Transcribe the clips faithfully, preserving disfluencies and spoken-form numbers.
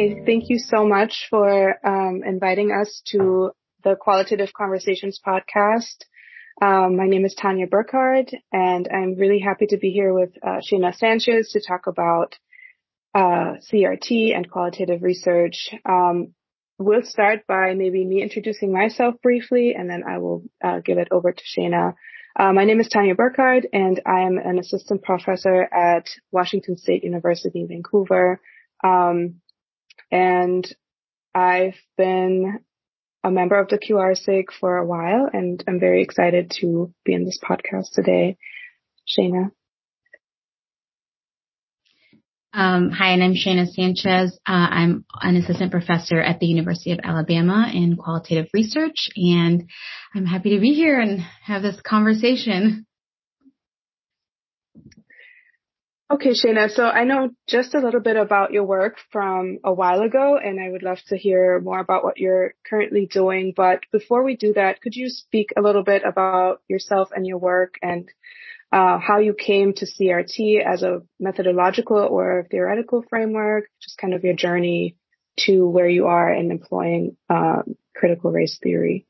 Hi, thank you so much for um, inviting us to the Qualitative Conversations podcast. Um, my name is Tanya Burkhardt, and I'm really happy to be here with uh, Shayna Sanchez to talk about uh, C R T and qualitative research. Um, we'll start by maybe me introducing myself briefly, and then I will uh, give it over to Shayna. Uh, my name is Tanya Burkhardt, and I am an assistant professor at Washington State University, Vancouver. Um, and I've been a member of the Q R S I G for a while, and I'm very excited to be in this podcast today. Shayna. Um, hi, and I'm Shayna Sanchez. Uh, I'm an assistant professor at the University of Alabama in qualitative research, and I'm happy to be here and have this conversation. Okay, Shayna, so I know just a little bit about your work from a while ago, and I would love to hear more about what you're currently doing. But before we do that, could you speak a little bit about yourself and your work and uh, how you came to C R T as a methodological or theoretical framework, just kind of your journey to where you are in employing uh, critical race theory?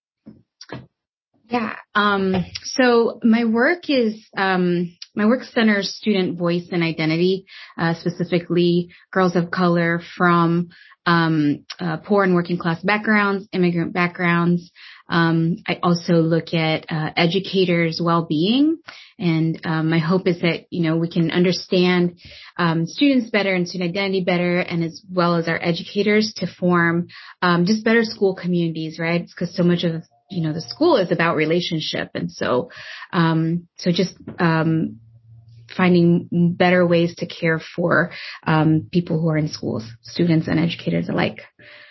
Yeah. Um, so my work is, um, my work centers student voice and identity, uh, specifically girls of color from, um, uh, poor and working class backgrounds, immigrant backgrounds. Um, I also look at, uh, educators' well-being. And, um, my hope is that, you know, we can understand, um, students better and student identity better, and as well as our educators to form, um, just better school communities, right? Because so much of you know, the school is about relationship. And so, um, so just, um, finding better ways to care for, um, people who are in schools, students and educators alike.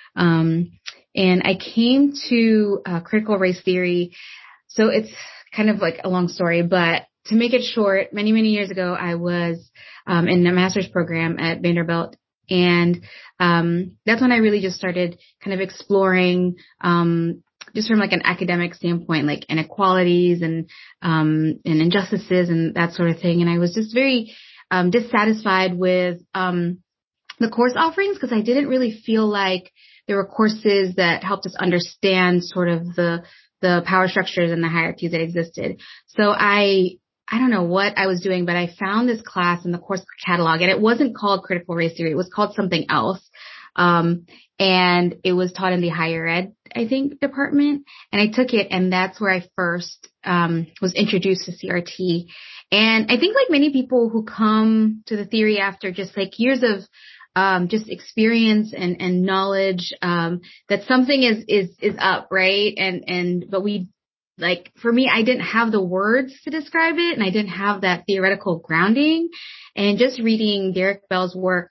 Um, and I came to, uh, critical race theory. So it's kind of like a long story, but to make it short, many, many years ago, I was, um, in a master's program at Vanderbilt. And, um, that's when I really just started kind of exploring, um, just from like an academic standpoint, like inequalities and, um, and injustices and that sort of thing. And I was just very, um, dissatisfied with, um, the course offerings because I didn't really feel like there were courses that helped us understand sort of the, the power structures and the hierarchies that existed. So I, I don't know what I was doing, but I found this class in the course catalog, and it wasn't called critical race theory. It was called something else. Um, and it was taught in the higher ed, I think, department. And I took it, and that's where I first, um, was introduced to C R T. And I think like many people who come to the theory after just like years of, um, just experience and, and knowledge, um, that something is, is, is up, right? And, and, but we, like, for me, I didn't have the words to describe it, and I didn't have that theoretical grounding. And just reading Derek Bell's work,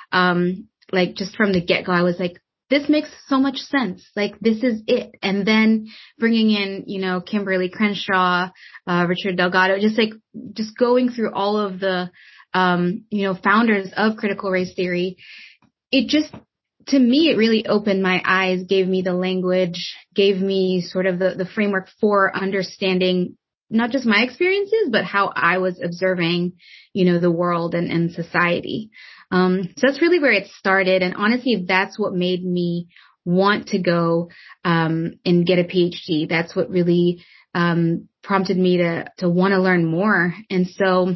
um, like just from the get-go, I was like, this makes so much sense. Like, this is it. And then bringing in, you know, Kimberly Crenshaw, uh, Richard Delgado, just like, just going through all of the, um, you know, founders of critical race theory, it just, to me, it really opened my eyes, gave me the language, gave me sort of the, the framework for understanding not just my experiences, but how I was observing, you know, the world and, and society. Um, so that's really where it started. And honestly, that's what made me want to go, um, and get a PhD. That's what really, um, prompted me to, to want to learn more. And so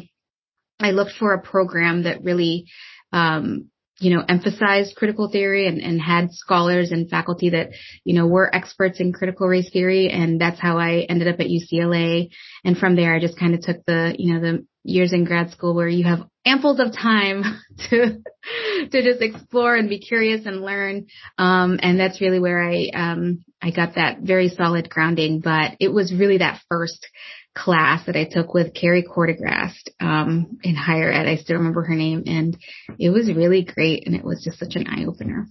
I looked for a program that really, um, you know, emphasized critical theory and, and had scholars and faculty that, you know, were experts in critical race theory. And that's how I ended up at U C L A. And from there, I just kind of took the, you know, the years in grad school where you have ample of time to, to just explore and be curious and learn. Um, and that's really where I, um, I got that very solid grounding, but it was really that first class that I took with Carrie Cordigrast, um, in higher ed. I still remember her name, and it was really great. And it was just such an eye opener.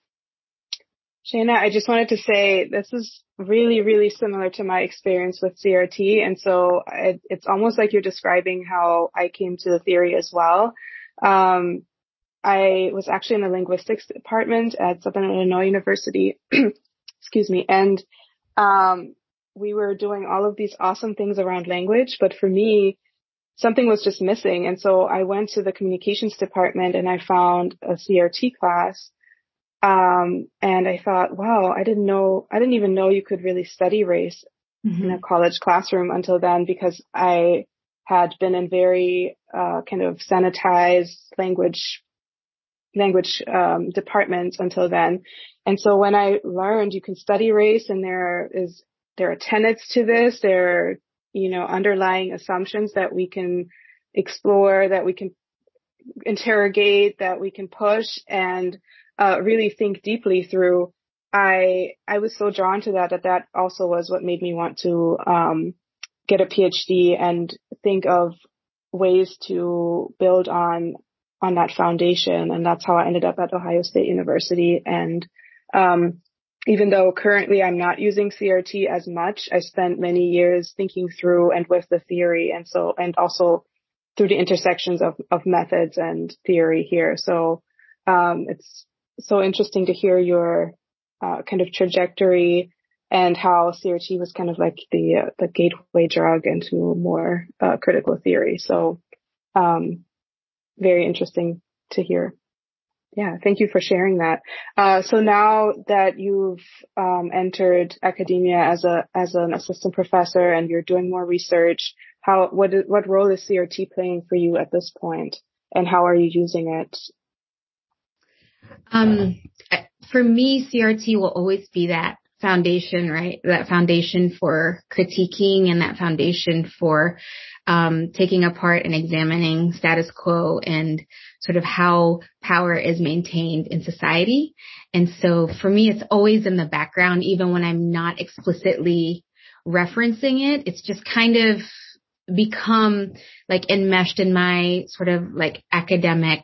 Shayna, I just wanted to say this is really, really similar to my experience with C R T. And so it, it's almost like you're describing how I came to the theory as well. Um, I was actually in the linguistics department at Southern Illinois University, excuse me, and um, we were doing all of these awesome things around language, but for me, something was just missing. And so I went to the communications department and I found a C R T class Um, and I thought, wow, I didn't know, I didn't even know you could really study race mm-hmm. in a college classroom until then, because I had been in very uh, kind of sanitized language language um, departments until then. And so when I learned you can study race, and there is there are tenets to this, there are, you know, underlying assumptions that we can explore, that we can interrogate, that we can push and uh, really think deeply through. I I was so drawn to that that that also was what made me want to um, get a PhD and think of ways to build on on that foundation. And that's how I ended up at Ohio State University. And um, even though currently I'm not using C R T as much, I spent many years thinking through and with the theory, and so and also through the intersections of, of methods and theory here. So um, it's so interesting to hear your uh, kind of trajectory and how C R T was kind of like the uh, the gateway drug into more uh, critical theory. So um, very interesting to hear. Yeah, thank you for sharing that. Uh, so now that you've um, entered academia as a as an assistant professor and you're doing more research, how what what role is C R T playing for you at this point, and how are you using it? Um, for me, C R T will always be that foundation, right? That foundation for critiquing and that foundation for um, taking apart and examining status quo and sort of how power is maintained in society. And so for me, it's always in the background, even when I'm not explicitly referencing it. It's just kind of become like enmeshed in my sort of like academic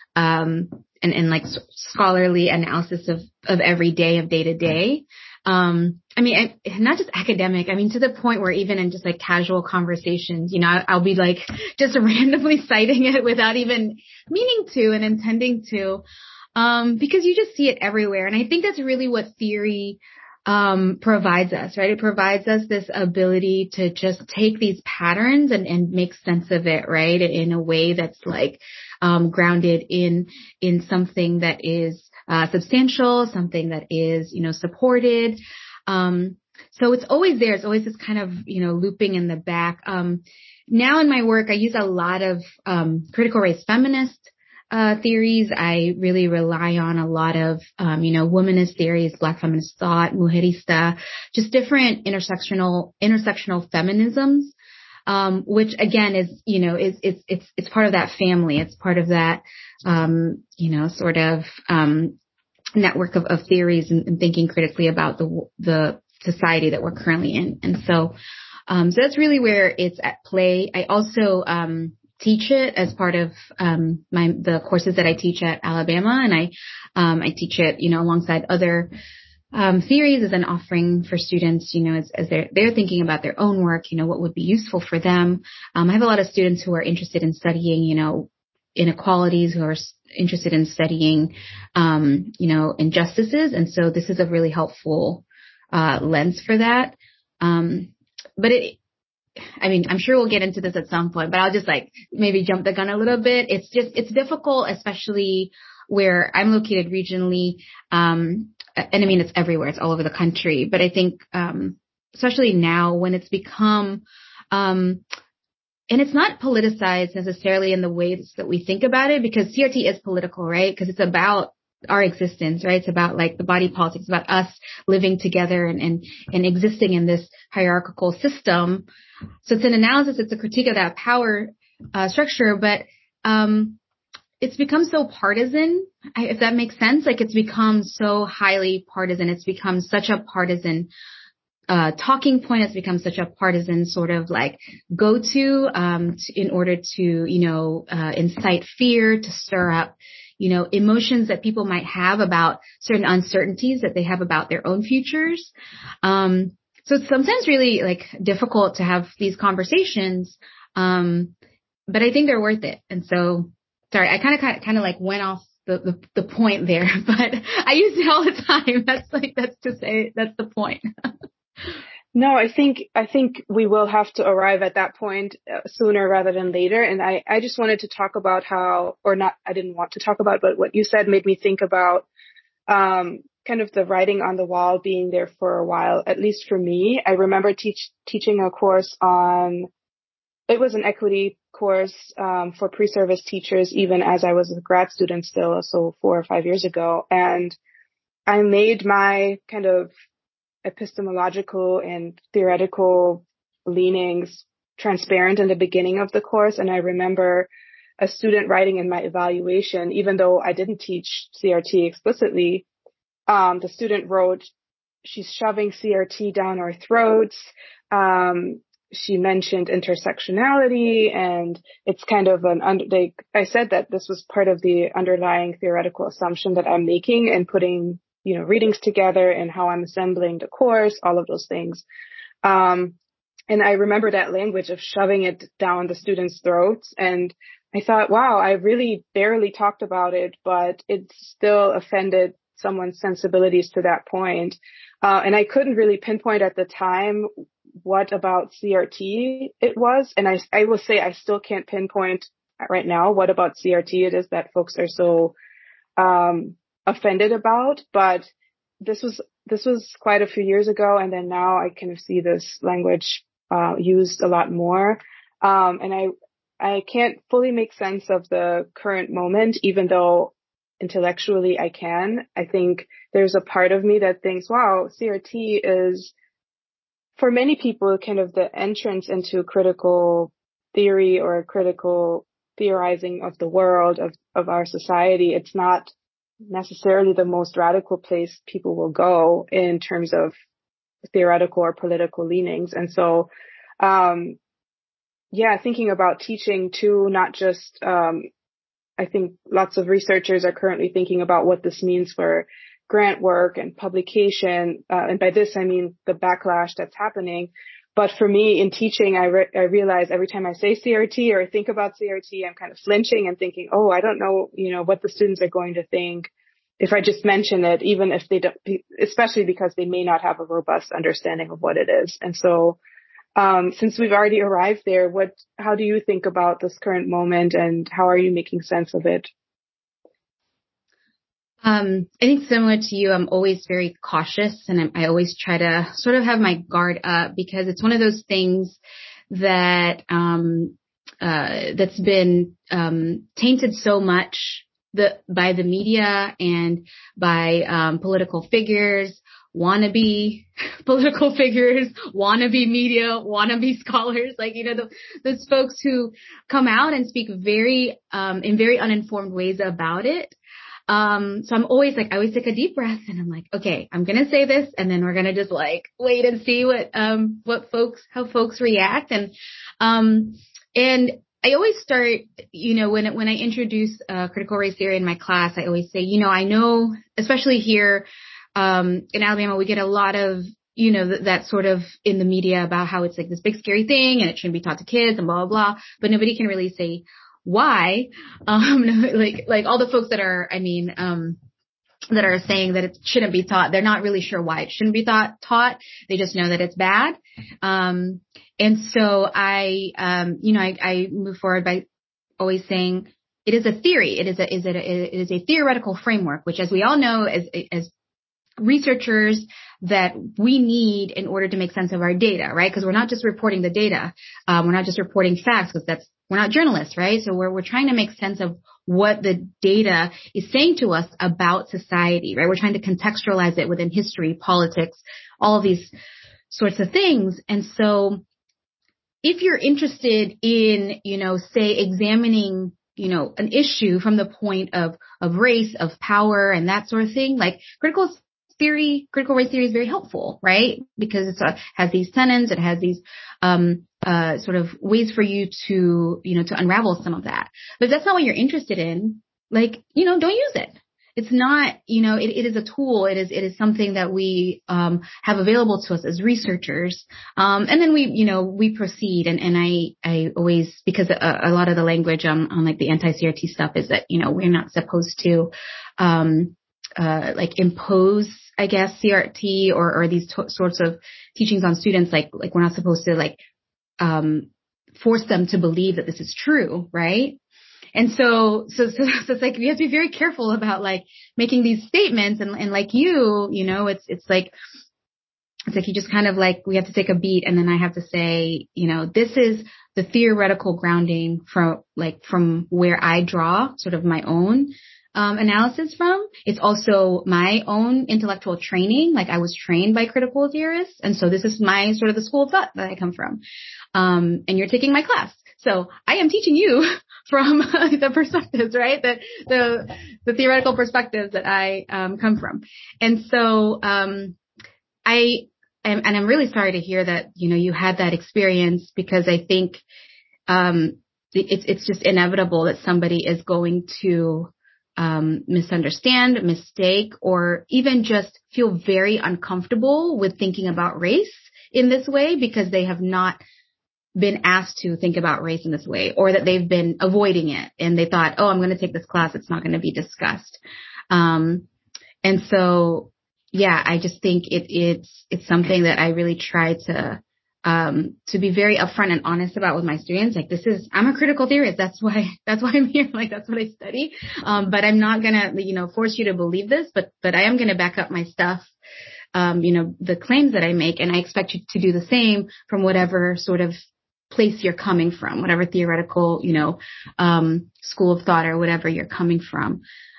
um and, and like scholarly analysis of, of every day of day to day. Um, I mean, I, not just academic. I mean, to the point where even in just like casual conversations, you know, I, I'll be like just randomly citing it without even meaning to and intending to, um, because you just see it everywhere. And I think that's really what theory um, provides us, right? It provides us this ability to just take these patterns and, and make sense of it, right? In a way that's like, um, grounded in, in something that is, uh, substantial, something that is, you know, supported. Um, so it's always there. It's always this kind of, you know, looping in the back. Um, now in my work, I use a lot of, um, critical race feminist Uh, theories. I really rely on a lot of, um, you know, womanist theories, Black feminist thought, mujerista, just different intersectional, intersectional feminisms, um, which again is, you know, is, it's, it's, it's part of that family. It's part of that, um, you know, sort of, um, network of, of theories and, and thinking critically about the, the society that we're currently in. And so, um, so that's really where it's at play. I also, um, teach it as part of um, my the courses that I teach at Alabama, and I um, I teach it, you know, alongside other um, theories as an offering for students, you know, as, as they're they're thinking about their own work, you know, what would be useful for them. Um, I have a lot of students who are interested in studying, you know, inequalities, who are interested in studying, um, you know, injustices, and so this is a really helpful uh, lens for that. Um, but it. I mean, I'm sure we'll get into this at some point, but I'll just like maybe jump the gun a little bit. It's just, it's difficult, especially where I'm located regionally. Um, and I mean, it's everywhere. It's all over the country. But I think, um, especially now when it's become, um, and it's not politicized necessarily in the ways that we think about it, because C R T is political, right? Because it's about our existence, right? It's about like the body politics, about us living together and, and, and existing in this hierarchical system. So it's an analysis, it's a critique of that power uh, structure, but um, it's become so partisan, if that makes sense. Like it's become so highly partisan. It's become such a partisan uh, talking point. It's become such a partisan sort of like go-to um, to, in order to, you know, uh, incite fear, to stir up, you know, emotions that people might have about certain uncertainties that they have about their own futures. Um, so it's sometimes really like difficult to have these conversations. Um, but I think they're worth it. And so, sorry, I kind of, kind of, kind of like went off the, the, the point there, but I use it all the time. That's like, that's to say, that's the point. No, I think, I think we will have to arrive at that point uh, sooner rather than later. And I, I just wanted to talk about how, or not, I didn't want to talk about, but what you said made me think about um, kind of the writing on the wall being there for a while, at least for me. I remember teach, teaching a course on, it was an equity course um, for pre-service teachers, even as I was a grad student still, so four or five years ago. And I made my kind of epistemological and theoretical leanings transparent in the beginning of the course. And I remember a student writing in my evaluation, even though I didn't teach C R T explicitly, um, the student wrote, she's shoving C R T down our throats. Um, she mentioned intersectionality, and it's kind of an under, they, I said that this was part of the underlying theoretical assumption that I'm making and putting, you know, readings together and how I'm assembling the course, all of those things. Um, and I remember that language of shoving it down the students' throats. And I thought, wow, I really barely talked about it, but it still offended someone's sensibilities to that point. Uh, and I couldn't really pinpoint at the time what about C R T it was. And I, I will say I still can't pinpoint right now what about C R T it is that folks are so um, offended about. But this was this was quite a few years ago, and then now I kind of see this language uh, used a lot more. Um, and I I can't fully make sense of the current moment, even though intellectually I can. I think there's a part of me that thinks, wow, C R T is, for many people, kind of the entrance into critical theory or critical theorizing of the world, of, of our society. It's not necessarily the most radical place people will go in terms of theoretical or political leanings. And so, um, yeah, thinking about teaching too, not just, um, I think lots of researchers are currently thinking about what this means for grant work and publication. Uh, and by this, I mean the backlash that's happening. But for me in teaching, I, re- I realize every time I say C R T or think about C R T, I'm kind of flinching and thinking, oh, I don't know, you know, what the students are going to think if I just mention it, even if they don't, especially because they may not have a robust understanding of what it is. And so, Um, since we've already arrived there, what, how do you think about this current moment and how are you making sense of it? Um, I think similar to you, I'm always very cautious, and I, I always try to sort of have my guard up because it's one of those things that, um, uh, that's been, um, tainted so much the, by the media and by, um, political figures, wannabe political figures, wannabe media, wannabe scholars, like, you know, the, those folks who come out and speak very, um, in very uninformed ways about it. Um, so I'm always like, I always take a deep breath and I'm like, okay, I'm going to say this and then we're going to just like wait and see what, um, what folks, how folks react. And, um, and I always start, you know, when, when I introduce, uh, critical race theory in my class, I always say, you know, I know, especially here, um, in Alabama, we get a lot of, you know, th- that sort of in the media about how it's like this big scary thing and it shouldn't be taught to kids and blah, blah, blah. But nobody can really say why, um, like, like all the folks that are, I mean, um, that are saying that it shouldn't be taught. They're not really sure why it shouldn't be taught, taught. They just know that it's bad. Um, and so I, um, you know, I, I move forward by always saying it is a theory. It is a, is it a, it is a theoretical framework, which as we all know, as, as researchers that we need in order to make sense of our data, right? Because we're not just reporting the data. Um, we're not just reporting facts because that's, we're not journalists, right? So we're, we're trying to make sense of what the data is saying to us about society, right? We're trying to contextualize it within history, politics, all of these sorts of things. And so if you're interested in, you know, say examining, you know, an issue from the point of, of race, of power and that sort of thing, like critical theory, critical race theory is very helpful, right? Because it uh, has these tenets, it has these, um, uh, sort of ways for you to, you know, to unravel some of that. But if that's not what you're interested in, like, you know, don't use it. It's not, you know, it, it is a tool. It is, it is something that we, um, have available to us as researchers. Um, and then we, you know, we proceed. And, and I, I always, because a, a lot of the language on, on like the anti-C R T stuff is that, you know, we're not supposed to, um, uh, like impose, I guess, C R T or, or these to- sorts of teachings on students. Like, like we're not supposed to like, um, force them to believe that this is true. Right. and so, so, so, so it's like, we have to be very careful about like making these statements. And, and like you, you know, it's, it's like, it's like you just kind of like, we have to take a beat and then I have to say, you know, this is the theoretical grounding from like, from where I draw sort of my own um, analysis from. It's also my own intellectual training. Like I was trained by critical theorists. And so this is my sort of the school of thought that I come from. Um, and you're taking my class. So I am teaching you from the perspectives, right? That the, the theoretical perspectives that I um, come from. And so um, I, And, and I'm really sorry to hear that, you know, you had that experience, because I think um, it's it's just inevitable that somebody is going to um, misunderstand, mistake, or even just feel very uncomfortable with thinking about race in this way because they have not been asked to think about race in this way, or that they've been avoiding it and they thought, oh, I'm going to take this class. It's not going to be discussed. Um, and so Yeah, I just think it, it's it's something that I really try to um, to be very upfront and honest about with my students. Like, this is, I'm a critical theorist. That's why that's why I'm here. Like, that's what I study. Um, but I'm not gonna, you know, force you to believe this. But but I am gonna back up my stuff. Um, you know, the claims that I make, and I expect you to do the same from whatever sort of place you're coming from, whatever theoretical, you know, um, school of thought or whatever you're coming from.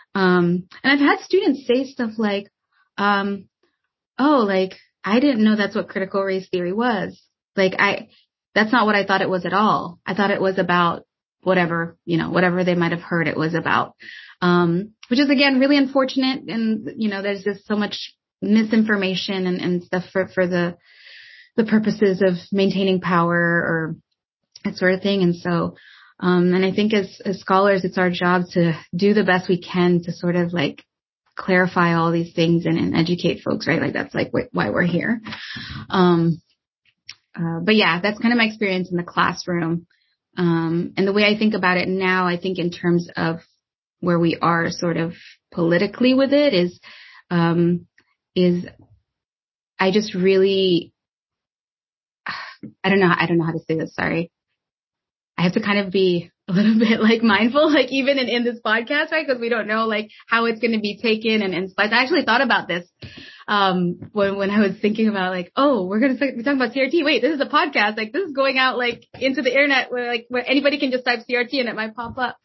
Um, and I've had students say stuff like, Um, oh, like, I didn't know that's what critical race theory was. Like, I, that's not what I thought it was at all. I thought it was about whatever, you know, whatever they might have heard it was about. Um, which is again, really unfortunate. And, you know, there's just so much misinformation and, and stuff for, for the, the purposes of maintaining power or that sort of thing. And so, um, and I think as, as scholars, it's our job to do the best we can to sort of like clarify all these things and, and educate folks, right? Like that's like wh- why we're here. Um, uh, but yeah, that's kind of my experience in the classroom. Um, and the way I think about it now, I think in terms of where we are sort of politically with it is, um, is I just really, I don't know, I don't know how to say this. Sorry. I have to kind of be a little bit like mindful, like even in, in this podcast, right? Because we don't know like how it's going to be taken and, and I actually thought about this, um, when, when I was thinking about like, oh, we're going to be talking about C R T. Wait, this is a podcast. Like this is going out like into the internet where like where anybody can just type C R T and it might pop up.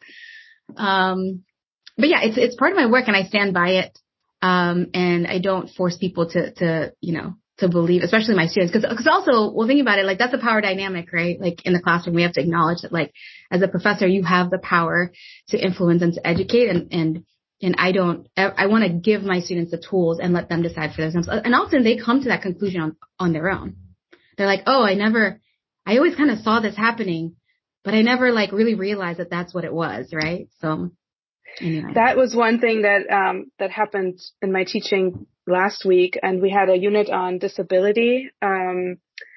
Um, but yeah, it's, it's part of my work and I stand by it. Um, and I don't force people to, to, you know, to believe, especially my students. Cause, cause also, well, think about it, like that's a power dynamic, right? Like in the classroom, we have to acknowledge that like as a professor, you have the power to influence and to educate. And, and, and I don't, I, I want to give my students the tools and let them decide for themselves. And often they come to that conclusion on, on their own. They're like, oh, I never, I always kind of saw this happening, but I never like really realized that that's what it was. Right. So anyway. That was one thing that, um, that happened in my teaching last week, and we had a unit on disability, um,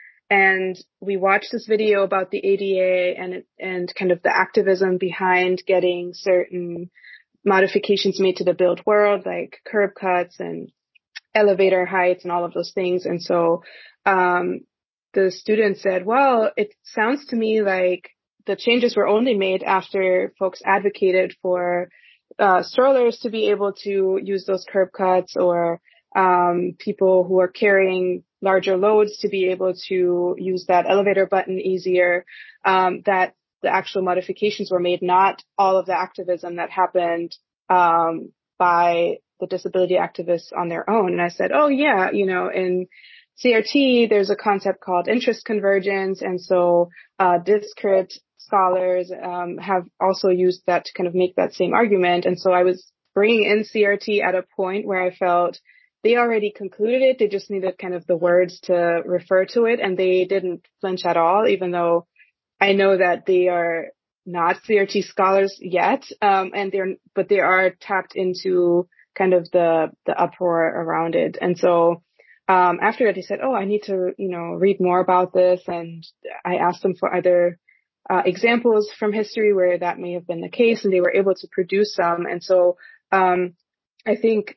and we watched this video about the A D A and and kind of the activism behind getting certain modifications made to the built world, like curb cuts and elevator heights and all of those things. And so um, the student said, well, it sounds to me like the changes were only made after folks advocated for uh, strollers to be able to use those curb cuts, or um, people who are carrying larger loads to be able to use that elevator button easier, um, that the actual modifications were made, not all of the activism that happened um, by the disability activists on their own. And I said, oh, yeah, you know, in C R T, there's a concept called interest convergence. And so uh, Discrit scholars um, have also used that to kind of make that same argument. And so I was bringing in C R T at a point where I felt they already concluded it. They just needed kind of the words to refer to it. And they didn't flinch at all, even though I know that they are not C R T scholars yet. Um, and they're, but they are tapped into kind of the, the uproar around it. And so, um, after that, they said, oh, I need to, you know, read more about this. And I asked them for other uh, examples from history where that may have been the case, and they were able to produce some. And so, um, I think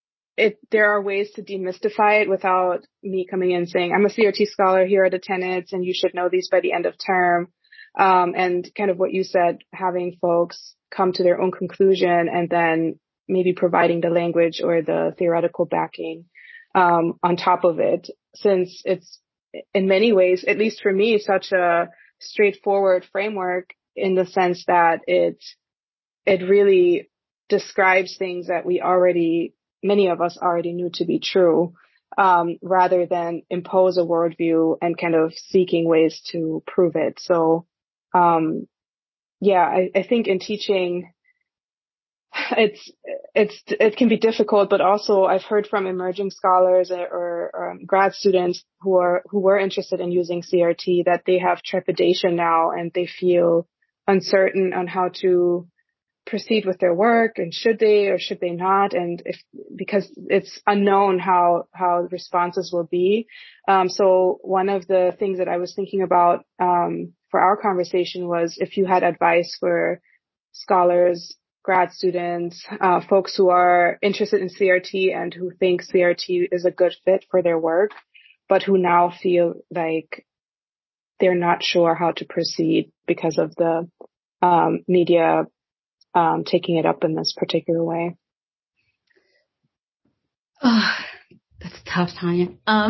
it, there are ways to demystify it without me coming in saying, I'm a C R T scholar, here are the tenets, and you should know these by the end of term. Um, and kind of what you said, having folks come to their own conclusion and then maybe providing the language or the theoretical backing um, on top of it, since it's in many ways, at least for me, such a straightforward framework in the sense that it it really describes things that we already, many of us already knew to be true, um, rather than impose a worldview and kind of seeking ways to prove it. So, um, yeah, I, I think in teaching, it's it's it can be difficult, but also I've heard from emerging scholars or, or um, grad students who are who were interested in using C R T that they have trepidation now and they feel uncertain on how to proceed with their work, and should they or should they not, and if because it's unknown how how responses will be. Um, so one of the things that I was thinking about um, for our conversation was if you had advice for scholars, grad students, uh, folks who are interested in C R T and who think C R T is a good fit for their work, but who now feel like they're not sure how to proceed because of the um, media um, taking it up in this particular way. Oh, that's tough, Tanya. Um,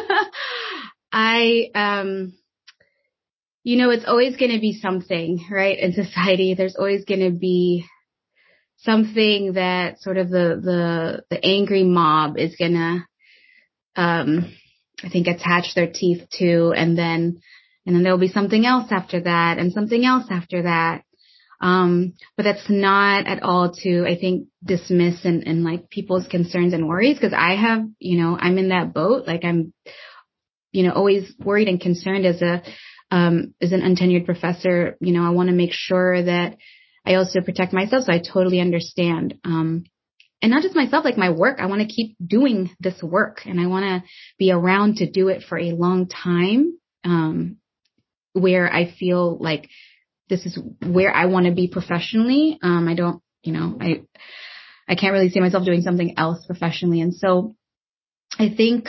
I, um, you know, it's always going to be something, right? In society, there's always going to be something that sort of the, the, the angry mob is going to, um, I think attach their teeth to, and then, and then there'll be something else after that and something else after that. Um, but that's not at all to, I think, dismiss and, and like people's concerns and worries. Cause I have, you know, I'm in that boat. Like I'm, you know, always worried and concerned as a, um, as an untenured professor. You know, I want to make sure that I also protect myself. So I totally understand. Um, and not just myself, like my work, I want to keep doing this work and I want to be around to do it for a long time. Um, where I feel like this is where I want to be professionally. Um, I don't, you know, I, I can't really see myself doing something else professionally. And so I think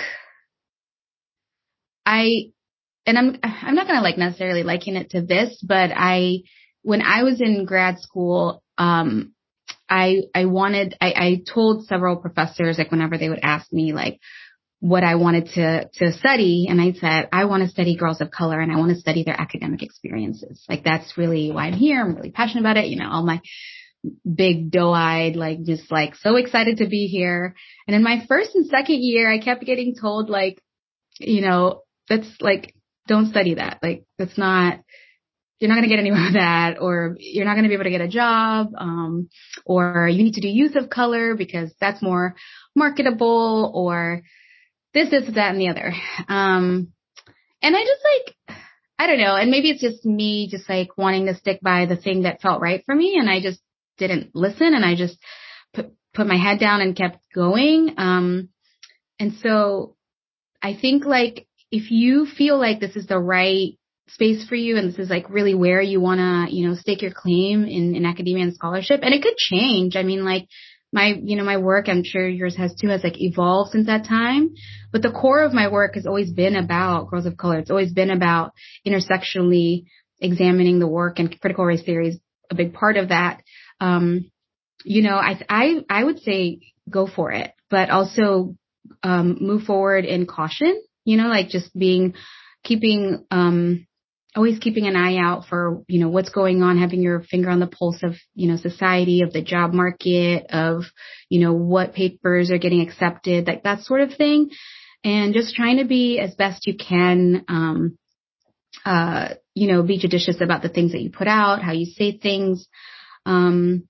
I, and I'm, I'm not going to like necessarily liken it to this, but I, when I was in grad school, um, I, I wanted, I, I told several professors, like whenever they would ask me like what I wanted to, to study. And I said, I want to study girls of color and I want to study their academic experiences. Like that's really why I'm here. I'm really passionate about it. You know, all my big doe-eyed, like just like so excited to be here. And in my first and second year, I kept getting told like, you know, that's like, don't study that. Like that's not, you're not going to get anywhere with that, or you're not going to be able to get a job, um, or you need to do youth of color because that's more marketable, or this, this, that, and the other. Um, and I just like, I don't know. And maybe it's just me just like wanting to stick by the thing that felt right for me. And I just didn't listen and I just put, put my head down and kept going. Um, and so I think like if you feel like this is the right space for you and this is like really where you want to, you know, stake your claim in, in academia and scholarship, and it could change. I mean, like, my, you know, my work, I'm sure yours has too, has like evolved since that time. But the core of my work has always been about girls of color. It's always been about intersectionally examining the work, and critical race theory is a big part of that. Um, you know, I, I, I would say go for it, but also, um, move forward in caution, you know, like just being, keeping, um, always keeping an eye out for, you know, what's going on, having your finger on the pulse of, you know, society, of the job market, of, you know, what papers are getting accepted, like that sort of thing. And just trying to be as best you can, um, uh, you know, be judicious about the things that you put out, how you say things. Um,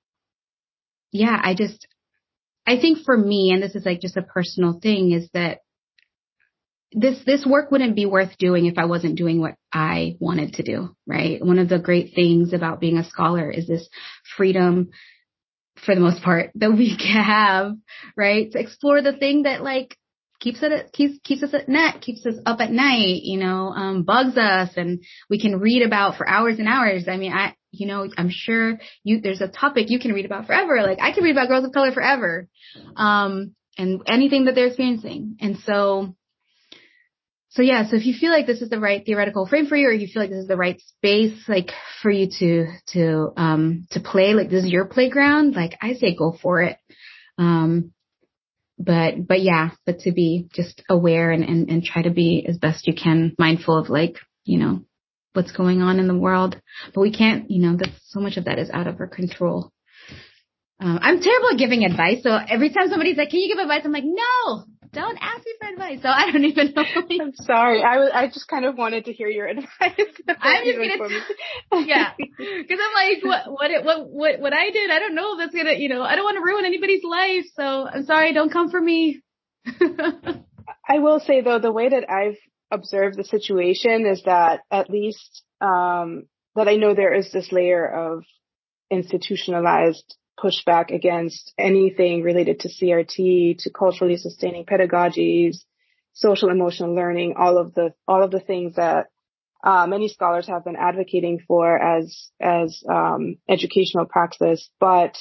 yeah, I just, I think for me, and this is like just a personal thing, is that This, this work wouldn't be worth doing if I wasn't doing what I wanted to do, right? One of the great things about being a scholar is this freedom, for the most part, that we can have, right? To explore the thing that like keeps it, keeps, keeps us at net, keeps us up at night, you know, um, bugs us, and we can read about for hours and hours. I mean, I, you know, I'm sure you, there's a topic you can read about forever. Like I can read about girls of color forever, um, and anything that they're experiencing. And so, so yeah, so if you feel like this is the right theoretical frame for you, or you feel like this is the right space, like for you to, to, um, to play, like this is your playground, like I say go for it. Um, but, but yeah, but to be just aware and, and, and try to be as best you can mindful of like, you know, what's going on in the world, but we can't, you know, that's so much of that is out of our control. Um, I'm terrible at giving advice. So every time somebody's like, can you give advice? I'm like, no, don't ask me for advice. So I don't even know. I'm sorry. I was, I just kind of wanted to hear your advice. I'm just going to, yeah, cause I'm like, what, what, what, what, what I did, I don't know if that's going to, you know, I don't want to ruin anybody's life. So I'm sorry. Don't come for me. I will say though, the way that I've observed the situation is that at least, um, that I know there is this layer of institutionalized pushback against anything related to C R T, to culturally sustaining pedagogies, social emotional learning, all of the all of the things that uh, many scholars have been advocating for as as um, educational practice. But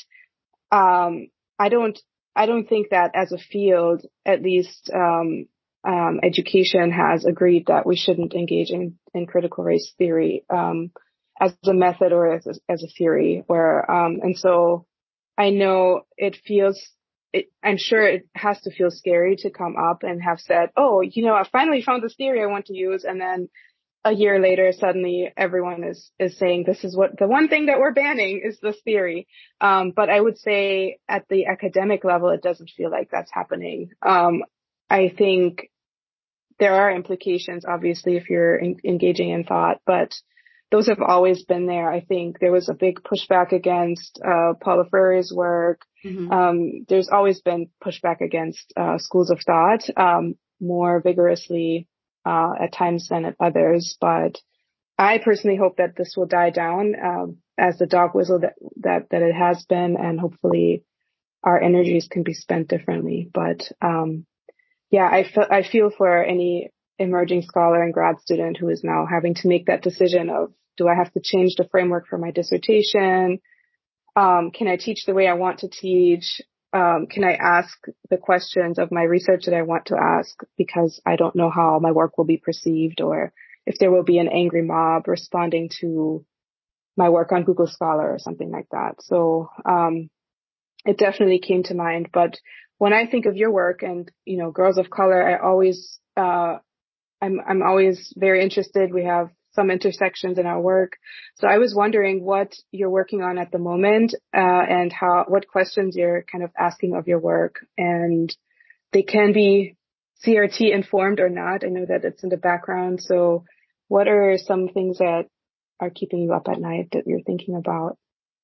um, I don't I don't think that as a field, at least um, um, education has agreed that we shouldn't engage in, in critical race theory um, as a method or as a, as a theory. Or um, and so. I know it feels, it, I'm sure it has to feel scary to come up and have said, oh, you know, I finally found this theory I want to use. And then a year later, suddenly everyone is, is saying this is what the one thing that we're banning is this theory. Um, but I would say at the academic level, it doesn't feel like that's happening. Um, I think there are implications, obviously, if you're in, engaging in thought, but those have always been there. I think there was a big pushback against uh, Paulo Freire's work. Mm-hmm. Um, there's always been pushback against uh, schools of thought, um, more vigorously uh, at times than at others. But I personally hope that this will die down um, as the dog whistle that, that that it has been, and hopefully our energies can be spent differently. But um, yeah, I feel I feel for any emerging scholar and grad student who is now having to make that decision of, do I have to change the framework for my dissertation? Um, can I teach the way I want to teach? Um, can I ask the questions of my research that I want to ask because I don't know how my work will be perceived, or if there will be an angry mob responding to my work on Google Scholar or something like that. So um, it definitely came to mind. But when I think of your work and, you know, Girls of Color, I always, uh, I'm, I'm always very interested. We have some intersections in our work. So I was wondering what you're working on at the moment, uh, and how, what questions you're kind of asking of your work. And they can be C R T informed or not. I know that it's in the background. So what are some things that are keeping you up at night that you're thinking about?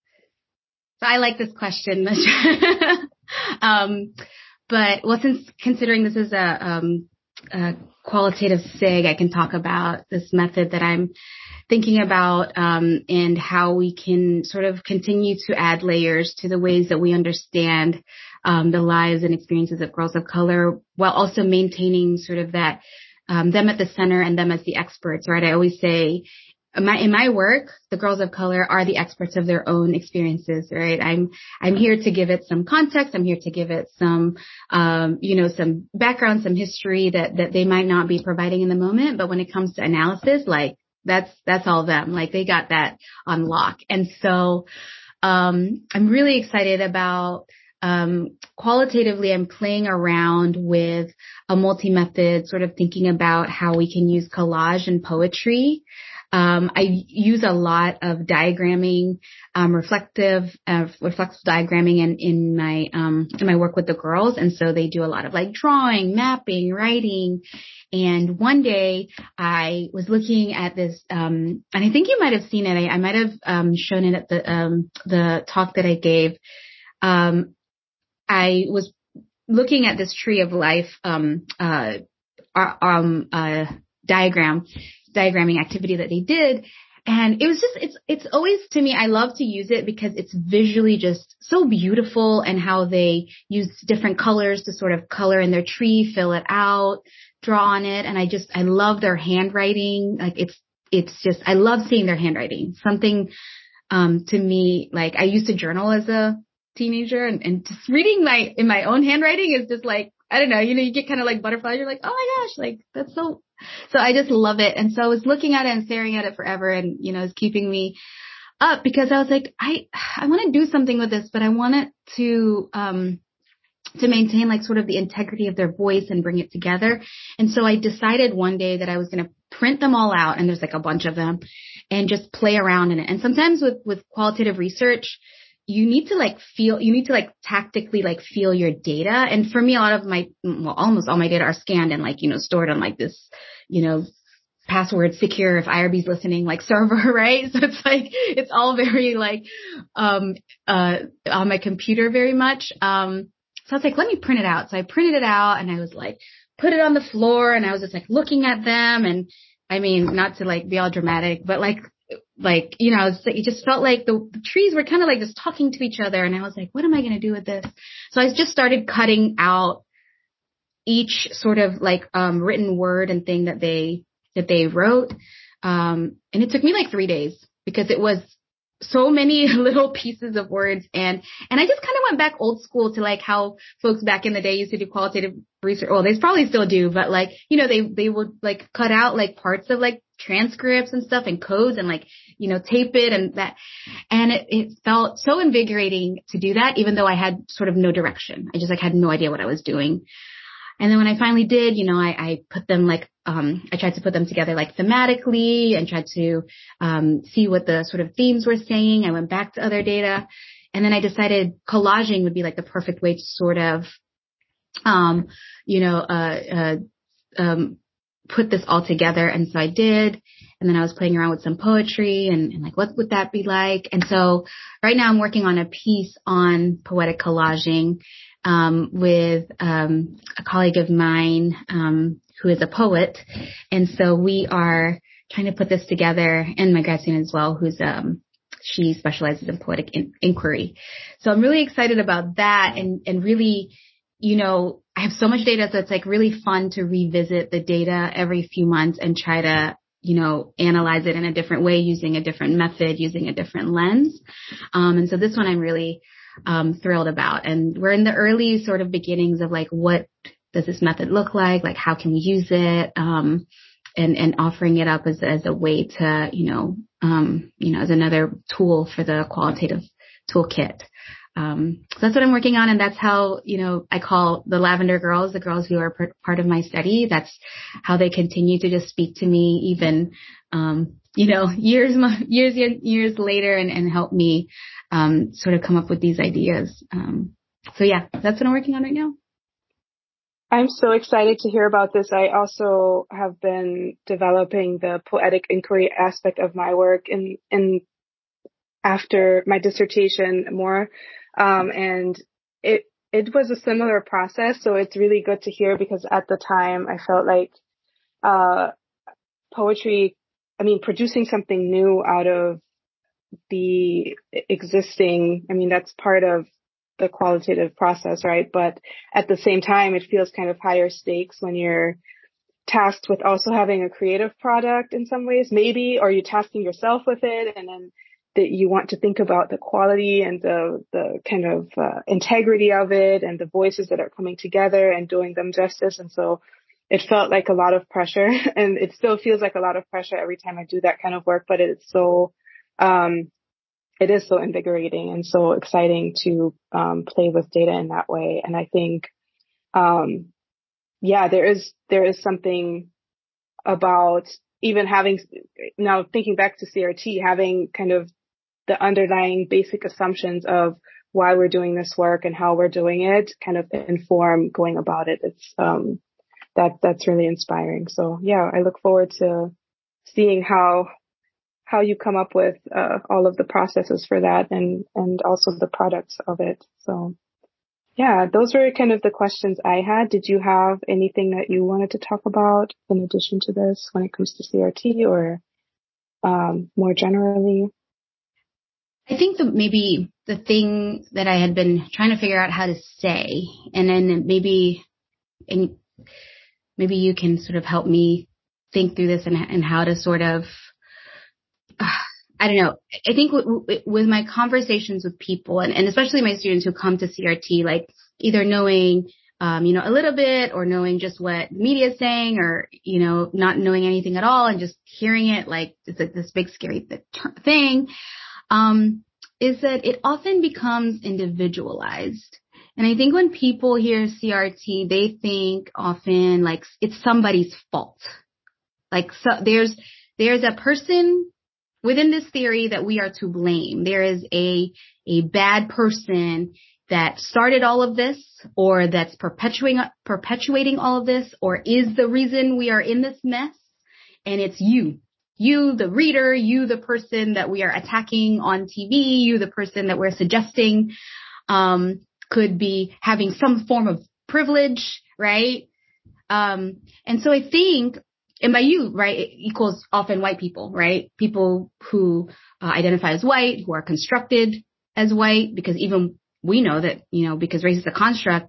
So I like this question. um, but well, since considering this is a, um, a qualitative SIG, I can talk about this method that I'm thinking about, um, and how we can sort of continue to add layers to the ways that we understand, um, the lives and experiences of girls of color, while also maintaining sort of that, um, them at the center and them as the experts, right? I always say, My, in my work, the girls of color are the experts of their own experiences, right? I'm, I'm here to give it some context. I'm here to give it some, um, you know, some background, some history that, that they might not be providing in the moment. But when it comes to analysis, like that's, that's all them. Like they got that on lock. And so, um, I'm really excited about, um, qualitatively, I'm playing around with a multi-method, sort of thinking about how we can use collage and poetry. Um, I use a lot of diagramming, um, reflective, uh, reflective diagramming in, in my, um, in my work with the girls. And so they do a lot of like drawing, mapping, writing. And one day I was looking at this, um, and I think you might have seen it. I, I might have, um, shown it at the, um, the talk that I gave. Um, I was looking at this tree of life, um, uh, um, uh, diagram. diagramming activity that they did. And it was just, it's, it's always to me, I love to use it because it's visually just so beautiful, and how they use different colors to sort of color in their tree, fill it out, draw on it. And I just, I love their handwriting. Like it's, it's just, I love seeing their handwriting. Something, um, to me, like I used to journal as a teenager, and, and just reading my, in my own handwriting is just like, I don't know, you know, you get kind of like butterflies. You're like, oh my gosh, like that's so, so I just love it. And so I was looking at it and staring at it forever, and, you know, it's keeping me up because I was like, I, I want to do something with this, but I want it to, um, to maintain like sort of the integrity of their voice and bring it together. And so I decided one day that I was going to print them all out, and there's like a bunch of them, and just play around in it. And sometimes with, with qualitative research, you need to like feel, you need to like tactically like feel your data. And for me, a lot of my, well, almost all my data are scanned and like, you know, stored on like this, you know, password secure, if I R B's listening, like server, right? So it's like, it's all very like, um, uh, on my computer very much. Um, so I was like, let me print it out. So I printed it out, and I was like, put it on the floor, and I was just like looking at them. And I mean, not to like be all dramatic, but like, like, you know, it's like, it just felt like the, the trees were kind of like just talking to each other. And I was like, what am I going to do with this? So I just started cutting out each sort of like, um, written word and thing that they, that they wrote. Um, and it took me like three days because it was so many little pieces of words. And, and I just kind of went back old school to like how folks back in the day used to do qualitative research. Well, they probably still do, but like, you know, they, they would like cut out like parts of like transcripts and stuff and codes and like, you know, tape it and that. And it, it felt so invigorating to do that, even though I had sort of no direction. I just like had no idea what I was doing. And then when I finally did, you know, I, I put them like, um, I tried to put them together like thematically and tried to, um, see what the sort of themes were saying. I went back to other data, and then I decided collaging would be like the perfect way to sort of, um, you know, uh, uh, um, put this all together. And so I did. And then I was playing around with some poetry and, and like, what would that be like? And so right now I'm working on a piece on poetic collaging, um, with, um, a colleague of mine, um, who is a poet. And so we are trying to put this together, and my grad student as well, who's, um, she specializes in poetic in- inquiry. So I'm really excited about that, and, and really, you know, I have so much data, so it's like really fun to revisit the data every few months and try to, you know, analyze it in a different way, using a different method, using a different lens. Um, and so this one I'm really, um, thrilled about. And we're in the early sort of beginnings of like, what does this method look like? Like, how can we use it? Um, and, and offering it up as, as a way to, you know, um, you know, as another tool for the qualitative toolkit. Um, so that's what I'm working on. And that's how, you know, I call the Lavender Girls, the girls who are per- part of my study. That's how they continue to just speak to me even, um, you know, years, years, years later, and, and help me, um, sort of come up with these ideas. Um, so yeah, that's what I'm working on right now. I'm so excited to hear about this. I also have been developing the poetic inquiry aspect of my work in, in after my dissertation more. Um, and it, it was a similar process. So it's really good to hear, because at the time I felt like, uh, poetry, I mean, producing something new out of the existing, I mean, that's part of the qualitative process, right? But at the same time, it feels kind of higher stakes when you're tasked with also having a creative product in some ways, maybe, or you're tasking yourself with it, and then that you want to think about the quality and the, the kind of uh, integrity of it and the voices that are coming together and doing them justice. And so it felt like a lot of pressure, and it still feels like a lot of pressure every time I do that kind of work, but it's so, um, it is so invigorating and so exciting to, um, play with data in that way. And I think, um, yeah, there is, there is something about even having, now thinking back to C R T, having kind of the underlying basic assumptions of why we're doing this work and how we're doing it kind of inform going about it. It's, um, that, that's really inspiring. So yeah, I look forward to seeing how, how you come up with, uh, all of the processes for that, and, and also the products of it. So yeah, those were kind of the questions I had. Did you have anything that you wanted to talk about in addition to this when it comes to C R T, or, um, more generally? I think that maybe the thing that I had been trying to figure out how to say, and then maybe, and maybe you can sort of help me think through this and, and how to sort of, uh, I don't know. I think w- w- with my conversations with people and, and especially my students who come to C R T, like either knowing, um, you know, a little bit or knowing just what media is saying or, you know, not knowing anything at all and just hearing it like it's like this big scary th- thing, um, is that it often becomes individualized. And I think when people hear C R T, they think often like it's somebody's fault. Like so there's, there's a person within this theory that we are to blame. There is a, a bad person that started all of this or that's perpetuating, perpetuating all of this or is the reason we are in this mess. And it's you, you, the reader, you, the person that we are attacking on T V, you, the person that we're suggesting, um, could be having some form of privilege, right? Um, and so I think, and by you, right, it equals often white people, right? People who uh, identify as white, who are constructed as white, because even we know that, you know, because race is a construct,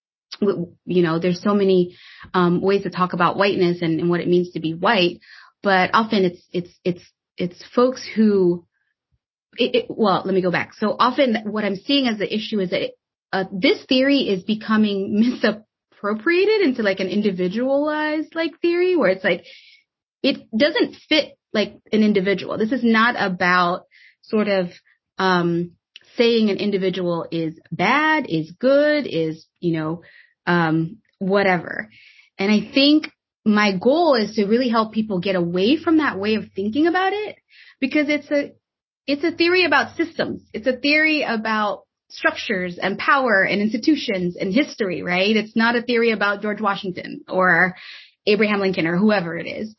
you know, there's so many um, ways to talk about whiteness and, and what it means to be white. But often it's, it's, it's, it's folks who, it, it, well, let me go back. So often what I'm seeing as the issue is that it, uh, this theory is becoming misappropriated into like an individualized like theory where it's like, it doesn't fit like an individual. This is not about sort of, um, saying an individual is bad, is good, is, you know, um, whatever. And I think my goal is to really help people get away from that way of thinking about it because it's a, it's a theory about systems. It's a theory about structures and power and institutions and history, right? It's not a theory about George Washington or Abraham Lincoln or whoever it is.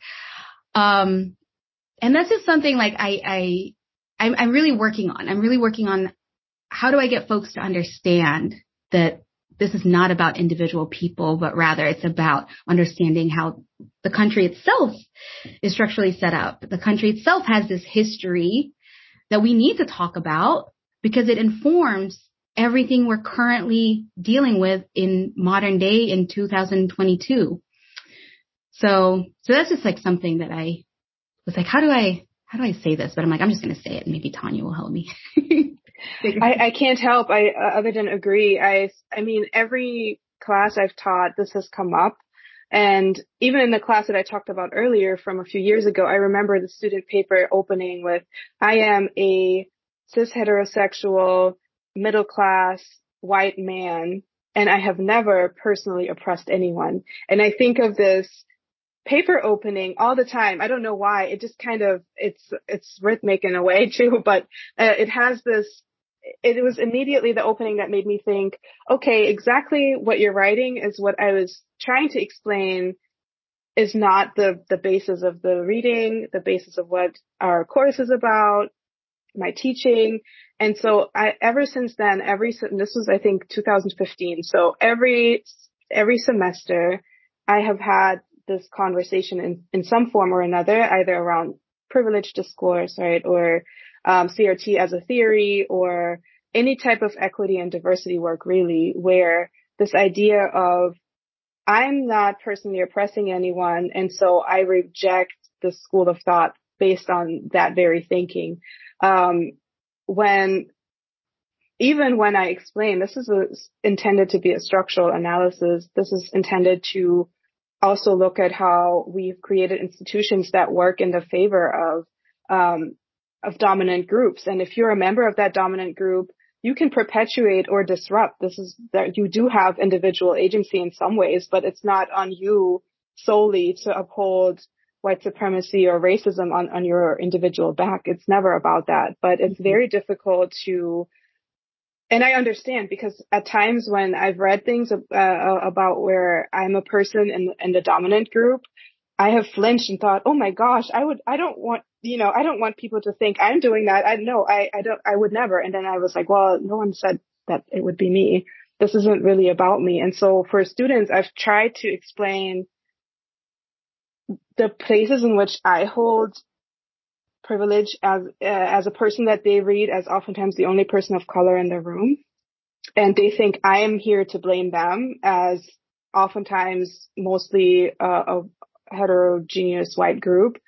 Um, and that's just something like I, I, I'm, I'm really working on. I'm really working on how do I get folks to understand that this is not about individual people, but rather it's about understanding how the country itself is structurally set up. The country itself has this history that we need to talk about because it informs everything we're currently dealing with in modern day in two thousand twenty-two. So, so that's just like something that I was like, how do I, how do I say this? But I'm like, I'm just going to say it and maybe Tanya will help me. I, I can't help. I, uh, other than agree. I, I mean, every class I've taught, this has come up. And even in the class that I talked about earlier from a few years ago, I remember the student paper opening with, I am a cis heterosexual middle class white man, and I have never personally oppressed anyone. And I think of this paper opening all the time. I don't know why. It just kind of, it's, it's rhythmic in a way too, but uh, it has this, it was immediately the opening that made me think, okay, exactly what you're writing is what I was trying to explain is not the, the basis of the reading, the basis of what our course is about, my teaching. And so I, ever since then, every, and this was, I think, two thousand fifteen. So every, every semester I have had this conversation in, in some form or another, either around privilege discourse, right? Or, um, C R T as a theory or any type of equity and diversity work really, where this idea of I'm not personally oppressing anyone. And so I reject the school of thought based on that very thinking. Um, when, even when I explain this is a, intended to be a structural analysis, this is intended to also look at how we've created institutions that work in the favor of, um, of dominant groups. And if you're a member of that dominant group, you can perpetuate or disrupt. This is that you do have individual agency in some ways, but it's not on you solely to uphold white supremacy or racism on, on your individual back. It's never about that, but it's very difficult to, and I understand because at times when I've read things uh, about where I'm a person in, in the dominant group, I have flinched and thought, oh my gosh, I would, I don't want, you know, I don't want people to think I'm doing that. I know, I, I don't, I would never. And then I was like, well, no one said that it would be me. This isn't really about me. And so for students, I've tried to explain the places in which I hold privilege as, uh, as a person that they read as oftentimes the only person of color in the room. And they think I am here to blame them as oftentimes mostly uh, a heterogeneous white group.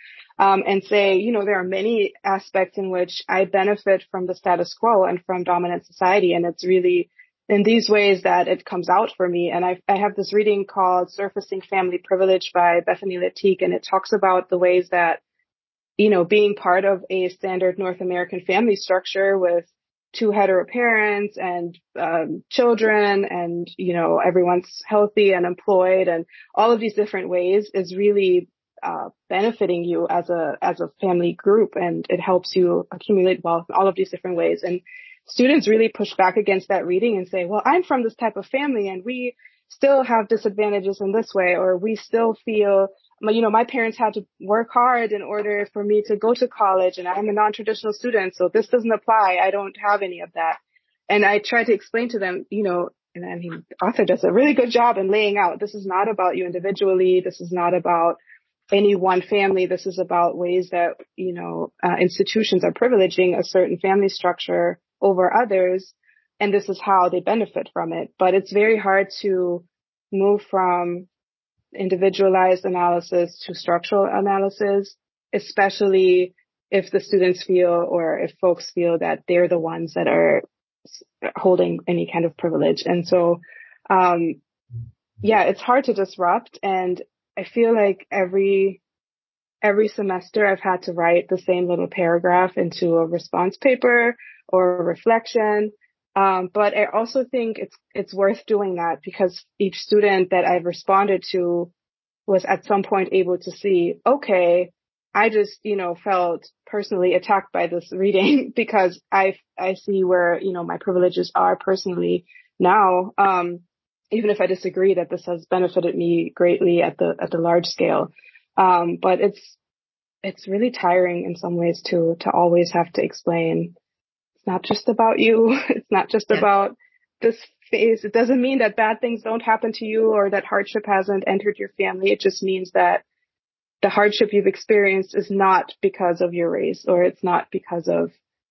um, and say, you know, there are many aspects in which I benefit from the status quo and from dominant society. And it's really in these ways that it comes out for me. And I, I have this reading called Surfacing Family Privilege by Bethany Latique, and it talks about the ways that, you know, being part of a standard North American family structure with two hetero parents and um, children, and, you know, everyone's healthy and employed, and all of these different ways is really uh, benefiting you as a as a family group, and it helps you accumulate wealth in all of these different ways. And students really push back against that reading and say, well, I'm from this type of family and we still have disadvantages in this way, or we still feel, you know, my parents had to work hard in order for me to go to college, and I'm a non-traditional student, so this doesn't apply. I don't have any of that. And I try to explain to them, you know, and I mean, the author does a really good job in laying out, this is not about you individually. This is not about any one family. This is about ways that, you know, uh, institutions are privileging a certain family structure over others, and this is how they benefit from it. But it's very hard to move from individualized analysis to structural analysis, especially if the students feel, or if folks feel that they're the ones that are holding any kind of privilege. And so, um, yeah, it's hard to disrupt. And I feel like every, every semester I've had to write the same little paragraph into a response paper or a reflection. Um, but I also think it's, it's worth doing that because each student that I've responded to was at some point able to see, okay, I just, you know, felt personally attacked by this reading because I, I see where, you know, my privileges are personally now. Um, even if I disagree that this has benefited me greatly at the, at the large scale. Um, but it's, it's really tiring in some ways to, to always have to explain. It's not just about you. It's not just yeah. about this phase. It doesn't mean that bad things don't happen to you or that hardship hasn't entered your family. It just means that the hardship you've experienced is not because of your race, or it's not because of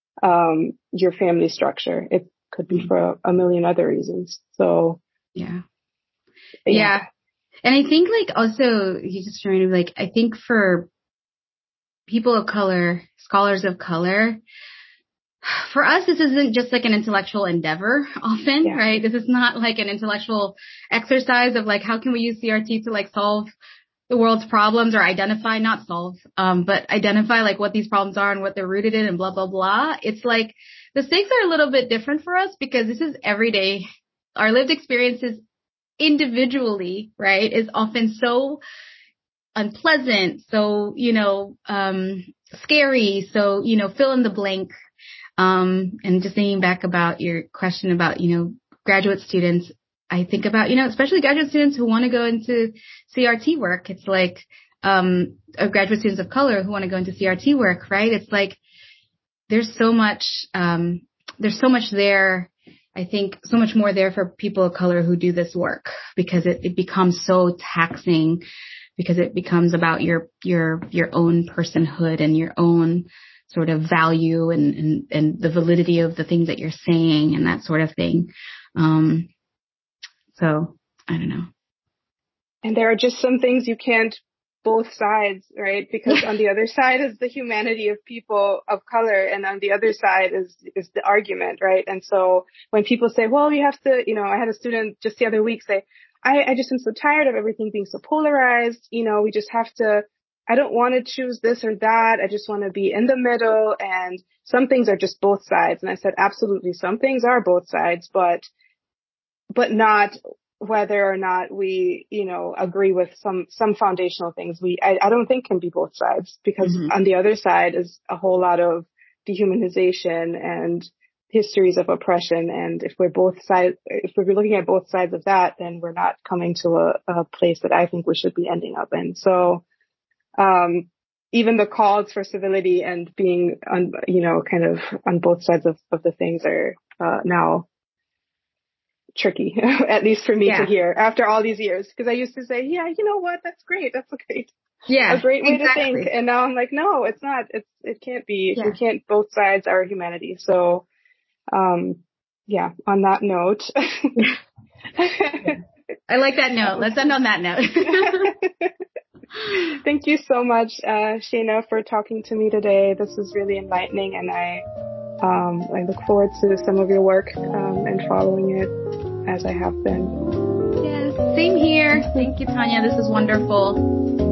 um, your family structure. It could be for a million other reasons. So, yeah. Yeah. yeah. And I think like also, you just reminded me, like, I think for people of color, scholars of color, for us, this isn't just like an intellectual endeavor often, yeah. right? This is not like an intellectual exercise of like, how can we use C R T to like solve the world's problems or identify, not solve, um, but identify like what these problems are and what they're rooted in and blah, blah, blah. It's like the stakes are a little bit different for us because this is everyday. Our lived experiences individually, right, is often so unpleasant, so, you know, um, scary. So, you know, fill in the blank. Um, and just thinking back about your question about, you know, graduate students, I think about, you know, especially graduate students who want to go into C R T work. It's like, um, or graduate students of color who want to go into C R T work, right? It's like, there's so much, um, there's so much there. I think so much more there for people of color who do this work because it, it becomes so taxing because it becomes about your, your, your own personhood and your own sort of value and, and, and the validity of the things that you're saying and that sort of thing. Um, so I don't know. And there are just some things you can't both sides, right? Because on the other side is the humanity of people of color, and on the other side is, is the argument, right? And so when people say, well, you have to, you know, I had a student just the other week say, I, I just am so tired of everything being so polarized. You know, we just have to, I don't want to choose this or that. I just want to be in the middle. And some things are just both sides. And I said, absolutely. Some things are both sides, but, but not whether or not we, you know, agree with some, some foundational things we, I, I don't think can be both sides because mm-hmm. on the other side is a whole lot of dehumanization and histories of oppression. And if we're both sides, if we're looking at both sides of that, then we're not coming to a, a place that I think we should be ending up in. So, Um, even the calls for civility and being on, you know, kind of on both sides of, of the things are, uh, now tricky, at least for me yeah. to hear after all these years. Cause I used to say, yeah, you know what? That's great. That's a great, yeah, a great way exactly. to think. And now I'm like, no, it's not. It's, it can't be. Yeah. We can't, both sides are humanity. So, um, yeah, on that note. I like that note. Let's end on that note. Thank thank you so much, uh, Sheena, for talking to me today. This is really enlightening, and I um, I look forward to some of your work um, and following it as I have been. Yes, same here. Thank you, Tanya. This is wonderful.